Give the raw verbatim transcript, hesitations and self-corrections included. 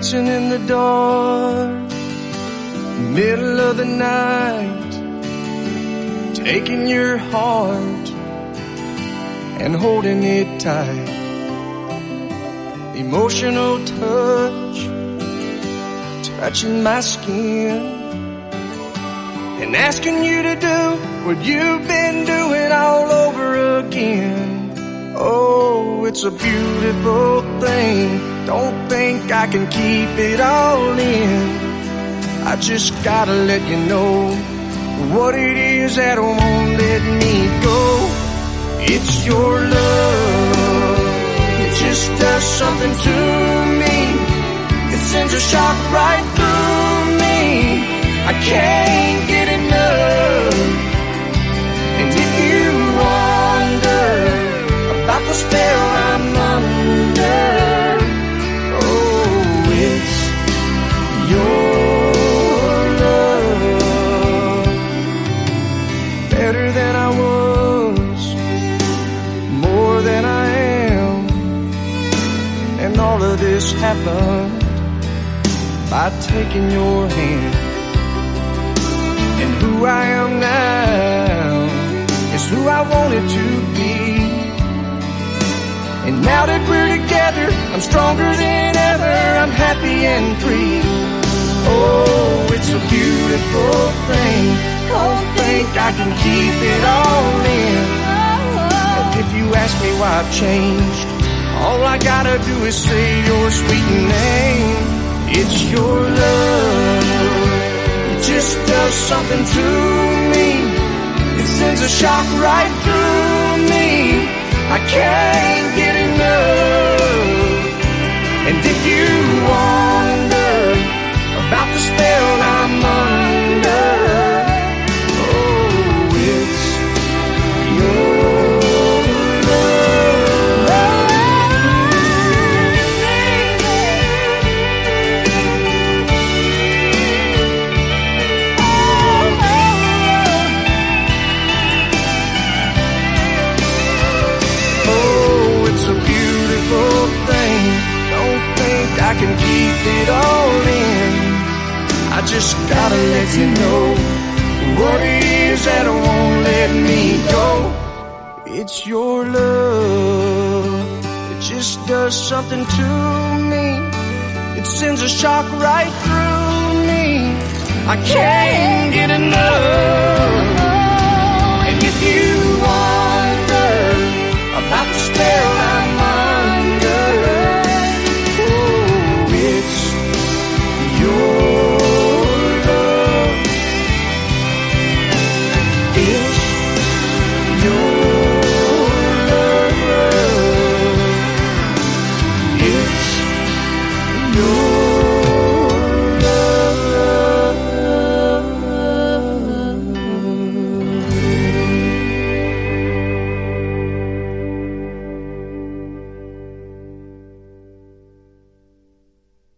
dancing in the dark, middle of the night, taking your heart and holding it tight. Emotional touch, touching my skin, and asking you to do what you've been doing all over again. Oh, it's a beautiful thing. Don't think I can keep it all in. I just gotta let you know what it is that won't let me go. It's your love. It just does something to me. It sends a shock right through me. I can't get enough. And if you wonder about the spell I'm under, oh, it's your love. Better than I was, more than I am, and all of this happened by taking your hand. And who I am now is who I wanted to be. And now that we're together, I'm stronger than ever. I'm happy and free. Oh, it's a beautiful thing. Don't think I can keep it all in. And if you ask me why I've changed, all I gotta do is say your sweet name. It's your love. It just does something to me. It sends a shock right through me. I can't get enough. And if you wonder about the spell I'm under, oh, it's your I can keep it all in. I just gotta let you know what it is that won't let me go. It's your love. It just does something to me. It sends a shock right through me. I can't get enough.